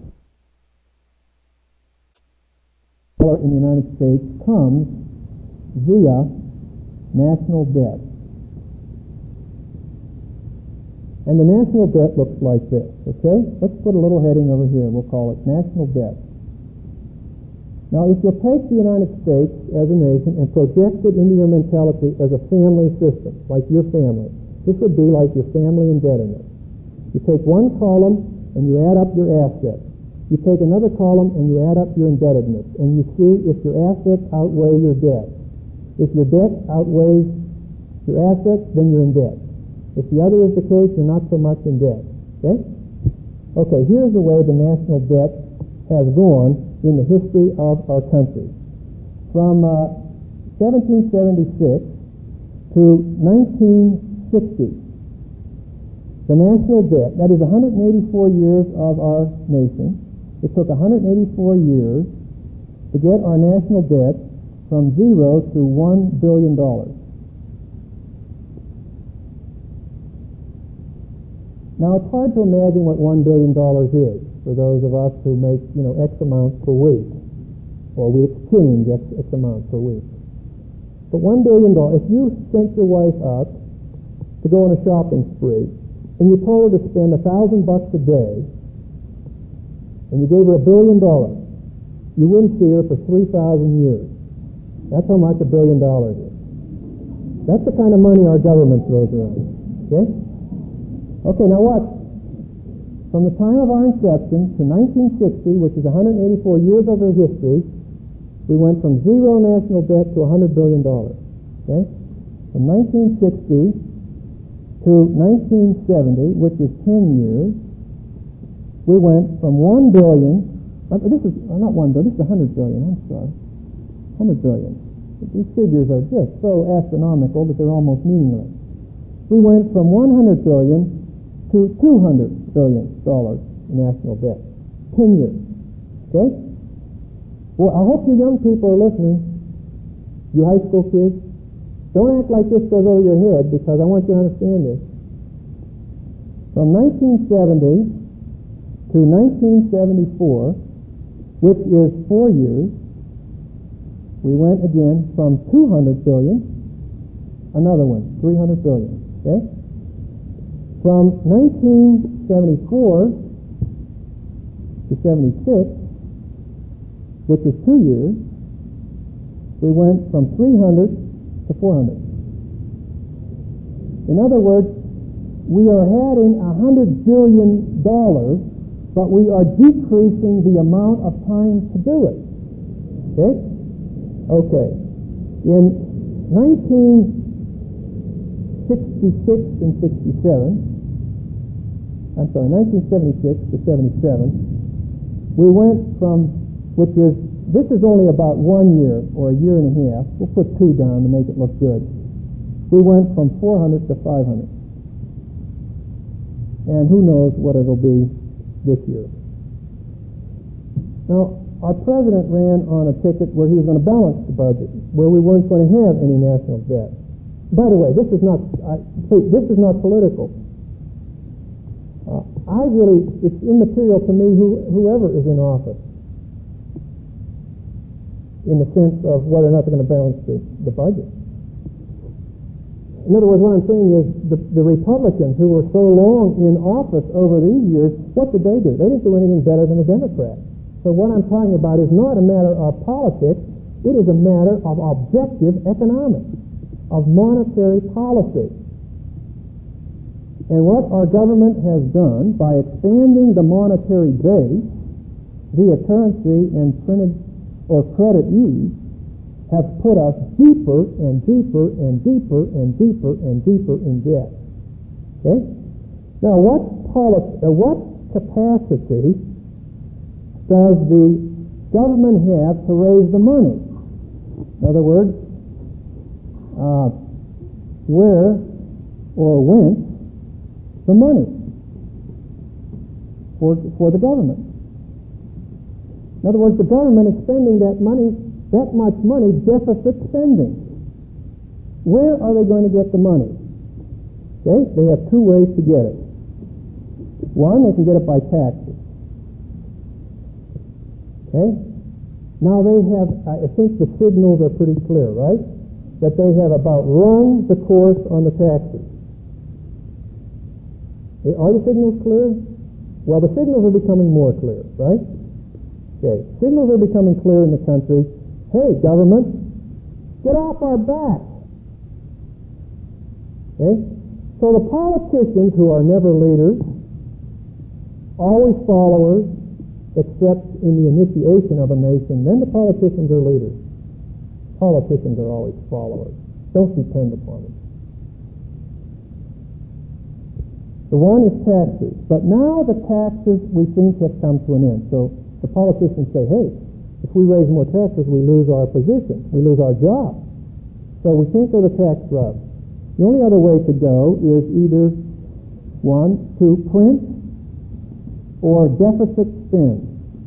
The dollar in the United States comes via national debt. And the national debt looks like this, okay? Let's put a little heading over here. We'll call it national debt. Now, if you'll take the United States as a nation and project it into your mentality as a family system, like your family, this would be like your family indebtedness. You take one column and you add up your assets. You take another column and you add up your indebtedness, and you see if your assets outweigh your debt. If your debt outweighs your assets, then you're in debt. If the other is the case, you're not so much in debt. Okay? Okay, here's the way the national debt has gone in the history of our country. From uh, seventeen seventy-six to nineteen sixty, the national debt, that is one hundred eighty-four years of our nation, it took one hundred eighty-four years to get our national debt from zero to one billion dollars. Now, it's hard to imagine what one billion dollars is for those of us who make, you know, X amount per week, or we exchange X, X amount per week. But one billion dollars, if you sent your wife out to go on a shopping spree, and you told her to spend a thousand bucks a day, and you gave her a billion dollars, you wouldn't see her for three thousand years. That's how much a billion dollars is. That's the kind of money our government throws around. Okay? Okay, now watch. From the time of our inception to nineteen sixty, which is one hundred eighty-four years of our history, we went from zero national debt to one hundred billion dollars. Okay? From nineteen sixty to nineteen seventy, which is ten years, we went from one billion, uh, this is uh, not one billion, this is one hundred billion, I'm sorry, one hundred billion. These figures are just so astronomical that they're almost meaningless. We went from one hundred billion to two hundred billion dollars in national debt. Ten years. Okay? Well, I hope you young people are listening. You high school kids, don't act like this goes over your head, because I want you to understand this. From nineteen seventy to nineteen seventy-four, which is four years, we went again from two hundred billion, another one, three hundred billion. Okay? From nineteen seventy-four to seventy-six, which is two years, we went from three hundred to four hundred. In other words, we are adding one hundred billion dollars, but we are decreasing the amount of time to do it. Okay? Okay. In nineteen sixty-six and sixty-seven, I'm sorry, nineteen seventy-six to seventy-seven, we went from, which is, this is only about one year or a year and a half. We'll put two down to make it look good. We went from four hundred to five hundred. And who knows what it'll be this year. Now, our president ran on a ticket where he was going to balance the budget, where we weren't going to have any national debt. By the way, this is not, I, this is not political. Uh, I really, it's immaterial to me who, whoever is in office, in the sense of whether or not they're going to balance the, the budget. In other words, what I'm saying is the, the Republicans who were so long in office over these years, what did they do? They didn't do anything better than the Democrats. So what I'm talking about is not a matter of politics, it is a matter of objective economics, of monetary policy. And what our government has done by expanding the monetary base via currency and printed or credit ease has put us deeper and deeper and deeper and deeper and deeper in debt. Okay? Now, what policy, uh, what capacity does the government have to raise the money? In other words, uh, where or whence the money for, for the government? In other words, the government is spending that money, that much money, deficit spending. Where are they going to get the money? Okay, they have two ways to get it. One, they can get it by taxes. Okay? Now they have, I think the signals are pretty clear, right? That they have about run the course on the taxes. Are the signals clear? Well, the signals are becoming more clear, right? Okay, signals are becoming clear in the country. Hey, government, get off our back. Okay? So the politicians, who are never leaders, always followers, except in the initiation of a nation, then the politicians are leaders. Politicians are always followers. Don't depend upon them. The one is taxes. But now the taxes, we think, have come to an end. So the politicians say, hey, if we raise more taxes, we lose our position. We lose our job. So we can't go the tax route. The only other way to go is either, one, to print or deficit spend.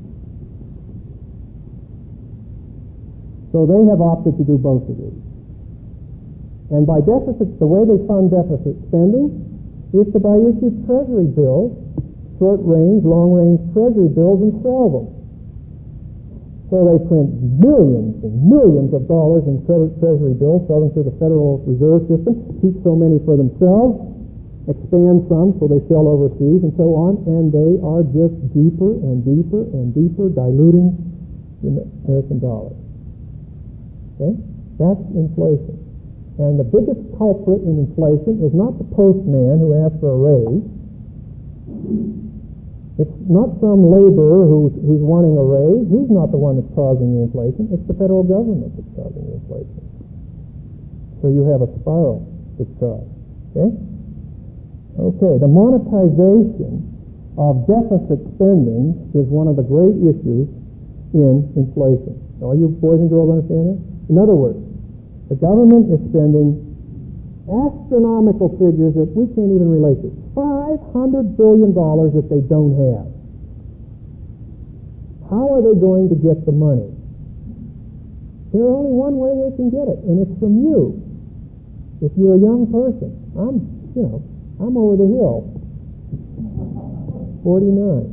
So they have opted to do both of these. And by deficit, the way they fund deficit spending is to buy issued treasury bills, short-range, long-range treasury bills, and sell them. So they print millions and millions of dollars in treasury bills, sell them to the Federal Reserve System, keep so many for themselves, expand some so they sell overseas, and so on, and they are just deeper and deeper and deeper diluting the American dollar. Okay? That's inflation. And the biggest culprit in inflation is not the postman who asks for a raise. It's not some laborer who's, who's wanting a raise. He's not the one that's causing the inflation. It's the federal government that's causing the inflation. So you have a spiral that's caused. Okay? Okay, the monetization of deficit spending is one of the great issues in inflation. All you boys and girls understand that? In other words, the government is spending astronomical figures that we can't even relate to. five hundred billion dollars that they don't have. How are they going to get the money? There's only one way they can get it, and it's from you. If you're a young person, I'm, you know, I'm over the hill, forty-nine.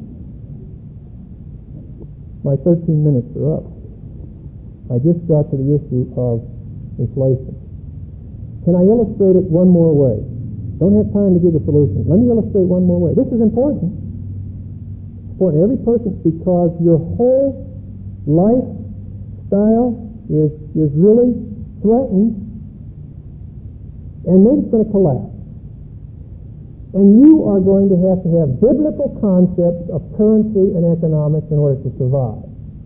My thirteen minutes are up. I just got to the issue of inflation. Can I illustrate it one more way? Don't have time to give the solution. Let me illustrate one more way. This is important. It's important to every person because your whole lifestyle is, is really threatened, and maybe it's going to collapse. And you are going to have to have biblical concepts of currency and economics in order to survive.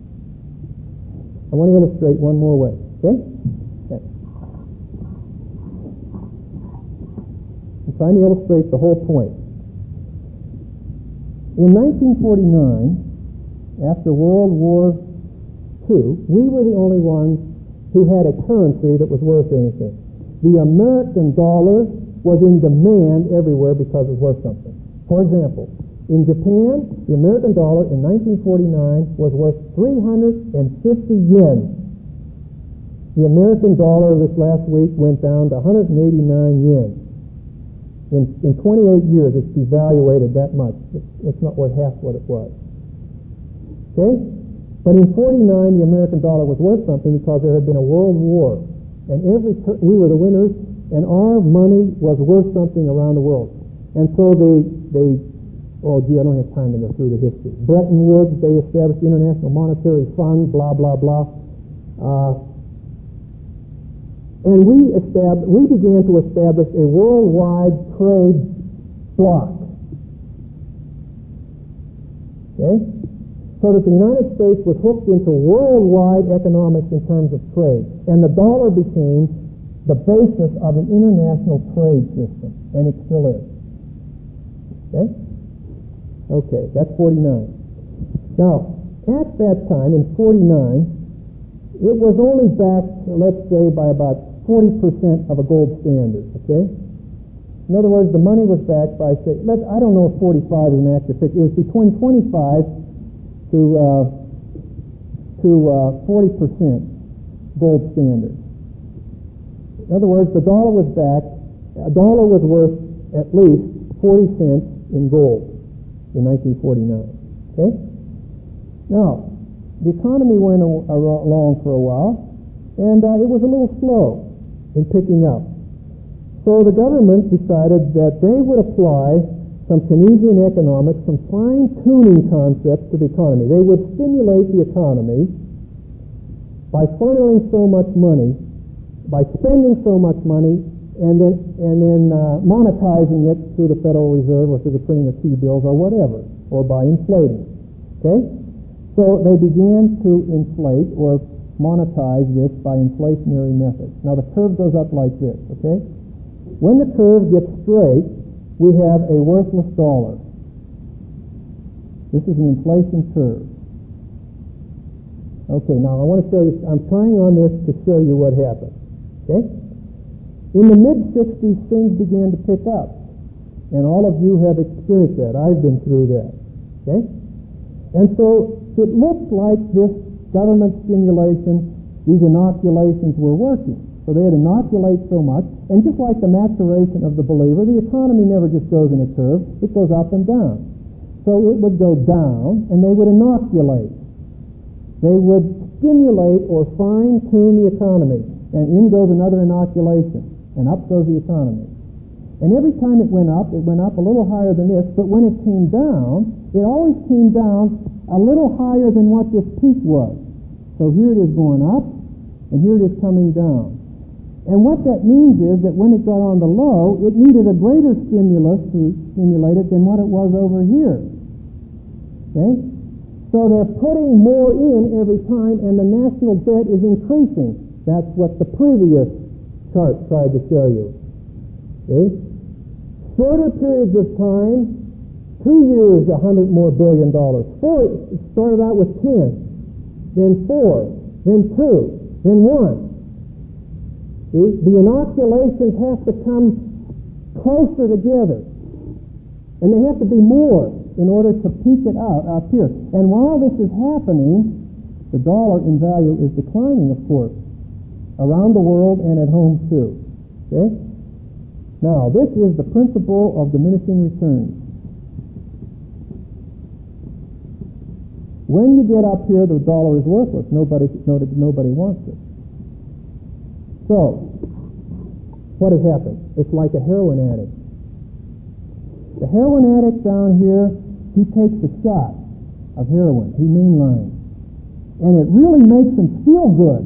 I want to illustrate one more way. Okay? Okay. I'm trying to illustrate the whole point. In nineteen forty-nine, after World War Two, we were the only ones who had a currency that was worth anything. The American dollar was in demand everywhere because it was worth something. For example, in Japan, the American dollar in nineteen forty-nine was worth three hundred fifty yen. The American dollar this last week went down to one hundred eighty-nine yen. In, in twenty-eight years, it's devaluated that much. It's, it's not worth half what it was. Okay? But in forty-nine, the American dollar was worth something because there had been a world war. And every we were the winners, and our money was worth something around the world. And so they, they oh gee, I don't have time to go through the history. Bretton Woods, they established the International Monetary Fund, blah, blah, blah. Uh, and we established, we began to establish a worldwide trade bloc. Okay? So that the United States was hooked into worldwide economics in terms of trade. And the dollar became the basis of an international trade system. And it still is. Okay? Okay, that's forty-nine. Now, at that time, in forty-nine, it was only backed, let's say, by about forty percent of a gold standard. Okay? In other words, the money was backed by, say, let, I don't know if forty-five is an accurate figure. It was between twenty-five to uh, to uh, forty percent gold standard. In other words, the dollar was backed. A dollar was worth at least forty cents in gold in nineteen forty-nine. Okay. Now, the economy went a, a, along for a while, and uh, it was a little slow in picking up. So the government decided that they would apply some Keynesian economics, some fine-tuning concepts to the economy. They would stimulate the economy by funneling so much money, by spending so much money, and then and then uh, monetizing it through the Federal Reserve or through the printing of T-bills or whatever, or by inflating. Okay? So they began to inflate or monetize this by inflationary methods. Now the curve goes up like this. Okay? When the curve gets straight, we have a worthless dollar. This is an inflation curve. Okay, now I want to show you, I'm trying on this to show you what happened. Okay? In the mid sixties, things began to pick up. And all of you have experienced that. I've been through that. Okay? And so it looked like this government stimulation, these inoculations were working. So they had inoculate so much, and just like the maturation of the believer, the economy never just goes in a curve, it goes up and down. So it would go down, and they would inoculate. They would stimulate or fine-tune the economy, and in goes another inoculation, and up goes the economy. And every time it went up, it went up a little higher than this, but when it came down, it always came down a little higher than what this peak was. So here it is going up, and here it is coming down. And what that means is that when it got on the low, it needed a greater stimulus to stimulate it than what it was over here. Okay? So they're putting more in every time, and the national debt is increasing. That's what the previous chart tried to show you. Okay? Shorter periods of time, Two years, a hundred more billion dollars. Four, it started out with ten, then four, then two, then one. See? The inoculations have to come closer together. And they have to be more in order to peak it out up here. And while this is happening, the dollar in value is declining, of course, around the world and at home too. Okay? Now, this is the principle of diminishing returns. When you get up here, the dollar is worthless. Nobody, nobody, nobody wants it. So, what has happened? It's like a heroin addict. The heroin addict down here, he takes a shot of heroin. He mainlines. And it really makes him feel good.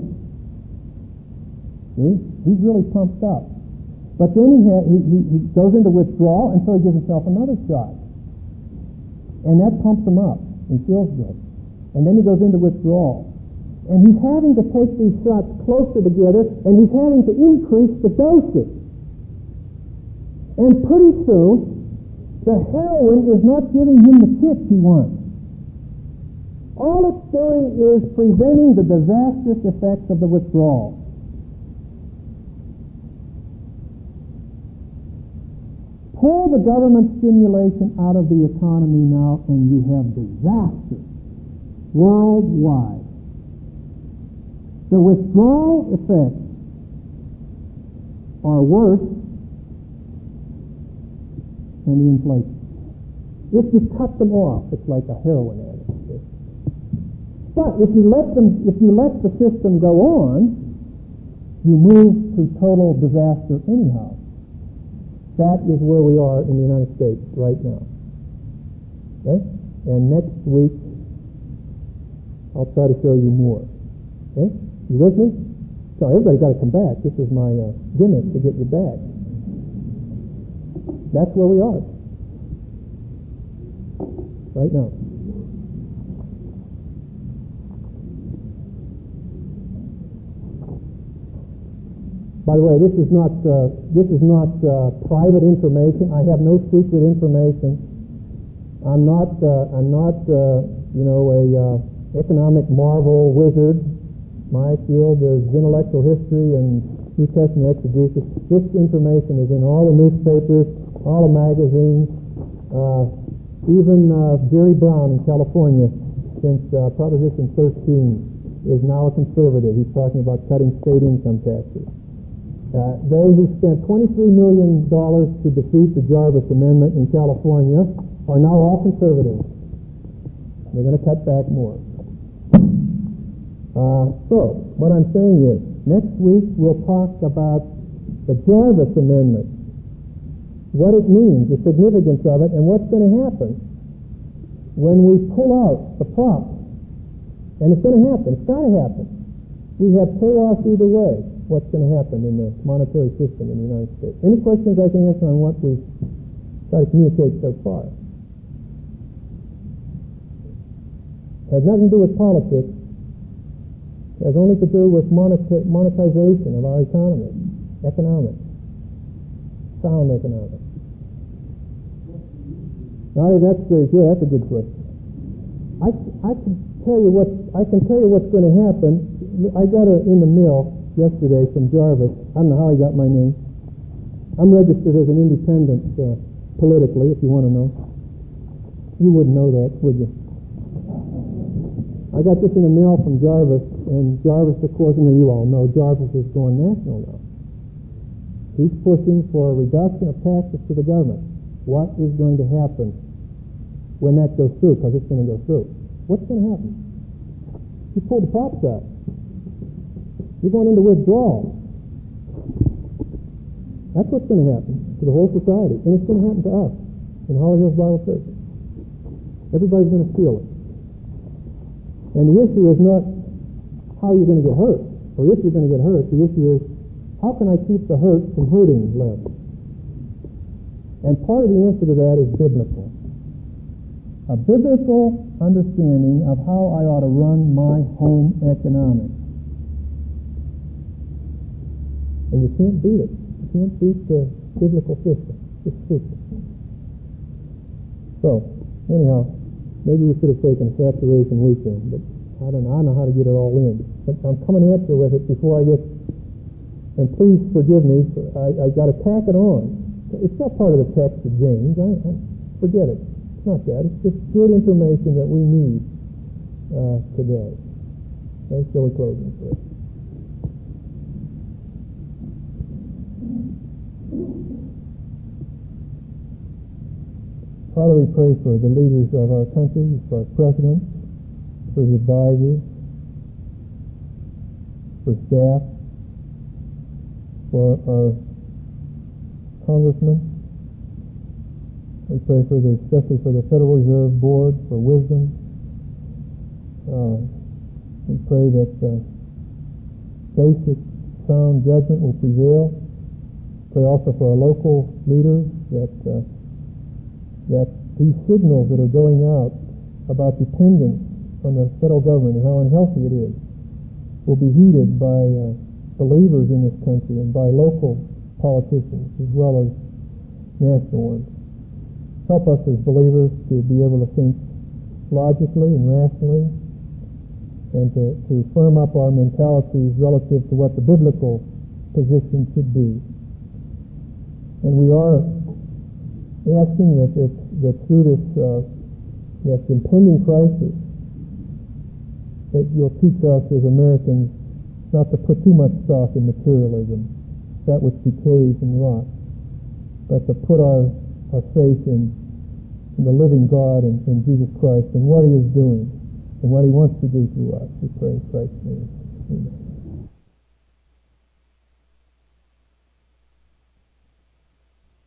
See? He's really pumped up. But then he, ha- he, he, he goes into withdrawal, and so he gives himself another shot. And that pumps him up. He feels good. And then he goes into withdrawal. And he's having to take these shots closer together, and he's having to increase the dosage. And pretty soon, the heroin is not giving him the kick he wants. All it's doing is preventing the disastrous effects of the withdrawal. Pull the government stimulation out of the economy now, and you have disaster worldwide. The withdrawal effects are worse than the inflation. If you cut them off, it's like a heroin addict. But if you let them, if you let the system go on, you move to total disaster anyhow. That is where we are in the United States right now. Okay? And next week, I'll try to show you more. Okay? You with me? So everybody got to come back. This is my uh, gimmick to get you back. That's where we are right now. By the way, this is not uh, this is not uh, private information. I have no secret information. I'm not uh, I'm not uh, you know a uh, economic marvel wizard. My field is intellectual history and New Testament exegesis. This information is in all the newspapers, all the magazines. Uh, even uh, Jerry Brown in California, since uh, Proposition thirteen, is now a conservative. He's talking about cutting state income taxes. Uh, they who spent twenty-three million dollars to defeat the Jarvis Amendment in California are now all conservatives. They're going to cut back more. Uh, so, what I'm saying is, next week we'll talk about the Jarvis Amendment, what it means, the significance of it, and what's going to happen when we pull out the props. And it's going to happen. It's got to happen. We have chaos either way. What's going to happen in the monetary system in the United States? Any questions I can answer on what we've tried to communicate so far? Has nothing to do with politics. It has only to do with moneta- monetization of our economy, economics, sound economics. Now, that's the, yeah, that's a good question. I, I can tell you what I can tell you what's going to happen. I got it in the mail yesterday from Jarvis. I don't know how he got my name. I'm registered as an independent uh, politically, if you want to know. You wouldn't know that, would you? I got this in the mail from Jarvis, and Jarvis, of course, and you all know, Jarvis is going national now. He's pushing for a reduction of taxes to the government. What is going to happen when that goes through? Because it's going to go through. What's going to happen? You pull the props out. You're going into withdrawal. That's what's going to happen to the whole society. And it's going to happen to us in Holly Hills Bible Church. Everybody's going to feel it. And the issue is not how you're going to get hurt, or if you're going to get hurt. The issue is, how can I keep the hurt from hurting less? And part of the answer to that is biblical. A biblical understanding of how I ought to run my home economics. And you can't beat it. You can't beat the biblical system. It's stupid. So, anyhow, maybe we should have taken a saturation weekend, but I don't know. I don't know how to get it all in. But I'm coming at you with it before I get. And please forgive me. I, I got to tack it on. It's not part of the text of James. I, I, forget it. It's not that. It's just good information that we need uh, today. Okay, shall we close in prayer? Father, we pray for the leaders of our country, for our president, for his advisors, for staff, for our congressmen. We pray for the, especially for the Federal Reserve Board, for wisdom. Uh, we pray that uh, basic sound judgment will prevail. Pray also for our local leaders that uh, that these signals that are going out about dependence on the federal government and how unhealthy it is will be heeded by uh, believers in this country and by local politicians as well as national ones. Help us as believers to be able to think logically and rationally and to, to firm up our mentalities relative to what the biblical position should be. And we are asking that, that, that through this, uh, this impending crisis, that you'll teach us as Americans not to put too much stock in materialism, that which decays and rots, but to put our, our faith in, in the living God and in Jesus Christ and what He is doing and what He wants to do through us. We pray in Christ's name. Amen.